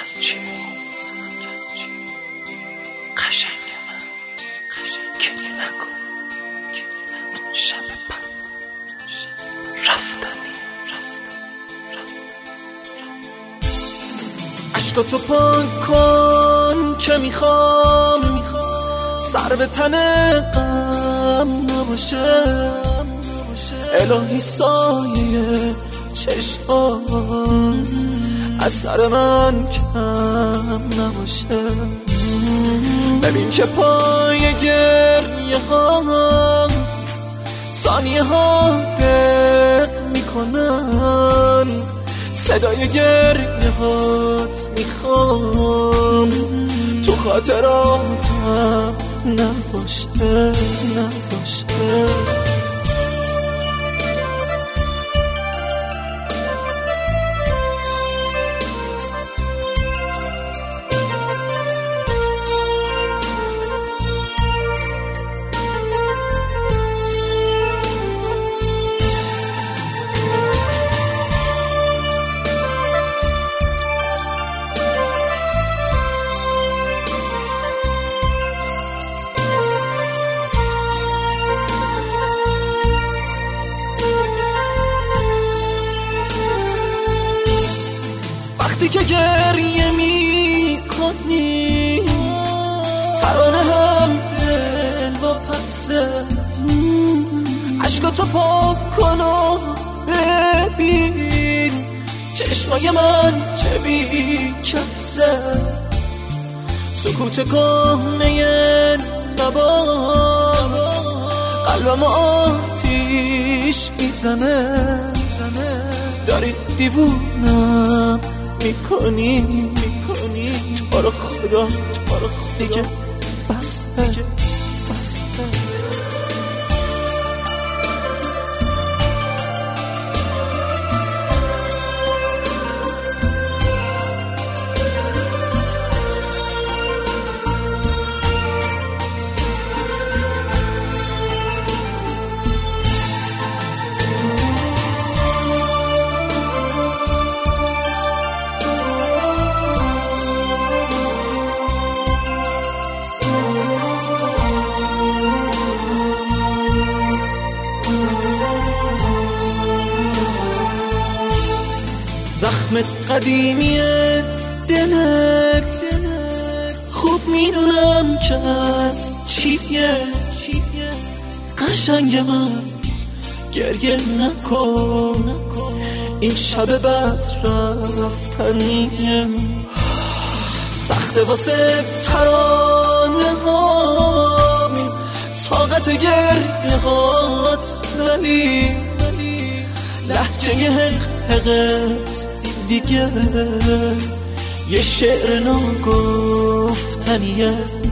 از چی قشنگ من گریه نکن شب بد رفتنی عشقاتو پاک کن که میخوام سر به تن غم نباشه الهی سایه چشمات از سر من کم نباشه ببین که پای گریه هات ثانیه ها دق میکنن صدای گریه هات میخوام تو خاطراتم نباشه وقتی که گریه میکنی ترانه هم دل و پسه عشقاتو پاک کن و ببین چشمای من چه بی کسه سکوت کهنه نبات قلبم آتیش میزنه داری دیوونم میکنی تو رو خدا دیگه بسه زخم قدیمی دلت خوب میدونم که از چیه قشنگ من گریه نکن این شب بد رفتنیه سخته واسه ترانه ها طاقت گریه هات ولی لحجه حقت دیگه یه شعر ناگفتنیه